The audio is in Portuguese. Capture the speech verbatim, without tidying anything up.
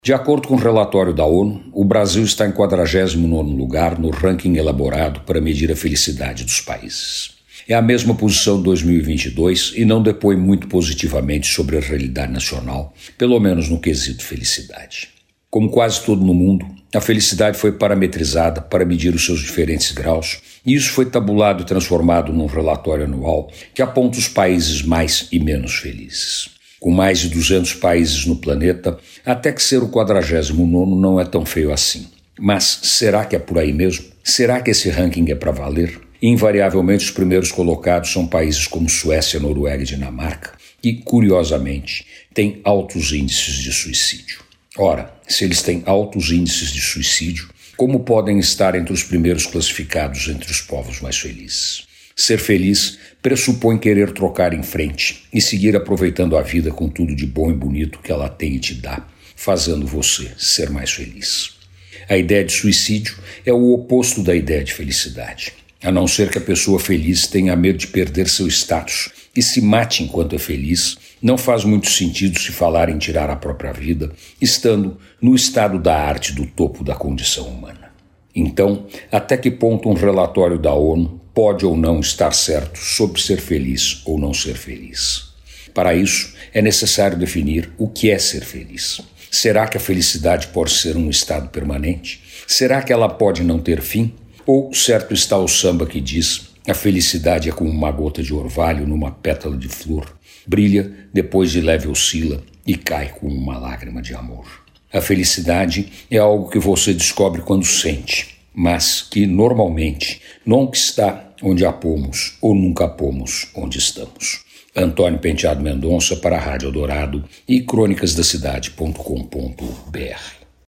De acordo com o relatório da ONU, o Brasil está em quadragésimo nono lugar no ranking elaborado para medir a felicidade dos países. É a mesma posição de dois mil e vinte e dois e não depõe muito positivamente sobre a realidade nacional, pelo menos no quesito felicidade. Como quase tudo no mundo, a felicidade foi parametrizada para medir os seus diferentes graus, e isso foi tabulado e transformado num relatório anual que aponta os países mais e menos felizes. Com mais de duzentos países no planeta, até que ser o quadragésimo nono não é tão feio assim. Mas será que é por aí mesmo? Será que esse ranking é para valer? Invariavelmente os primeiros colocados são países como Suécia, Noruega e Dinamarca, que, curiosamente, têm altos índices de suicídio. Ora, se eles têm altos índices de suicídio, como podem estar entre os primeiros classificados entre os povos mais felizes? Ser feliz pressupõe querer trocar em frente e seguir aproveitando a vida com tudo de bom e bonito que ela tem e te dá, fazendo você ser mais feliz. A ideia de suicídio é o oposto da ideia de felicidade, a não ser que a pessoa feliz tenha medo de perder seu status e se mate enquanto é feliz. Não faz muito sentido se falar em tirar a própria vida, estando no estado da arte do topo da condição humana. Então, até que ponto um relatório da ONU pode ou não estar certo sobre ser feliz ou não ser feliz? Para isso, é necessário definir o que é ser feliz. Será que a felicidade pode ser um estado permanente? Será que ela pode não ter fim? Ou certo está o samba que diz: a felicidade é como uma gota de orvalho numa pétala de flor, brilha, depois de leve oscila e cai como uma lágrima de amor. A felicidade é algo que você descobre quando sente, mas que, normalmente, nunca está onde a pomos ou nunca a pomos onde estamos. Antônio Penteado Mendonça para a Rádio Eldorado e crônicas da cidade ponto com ponto br.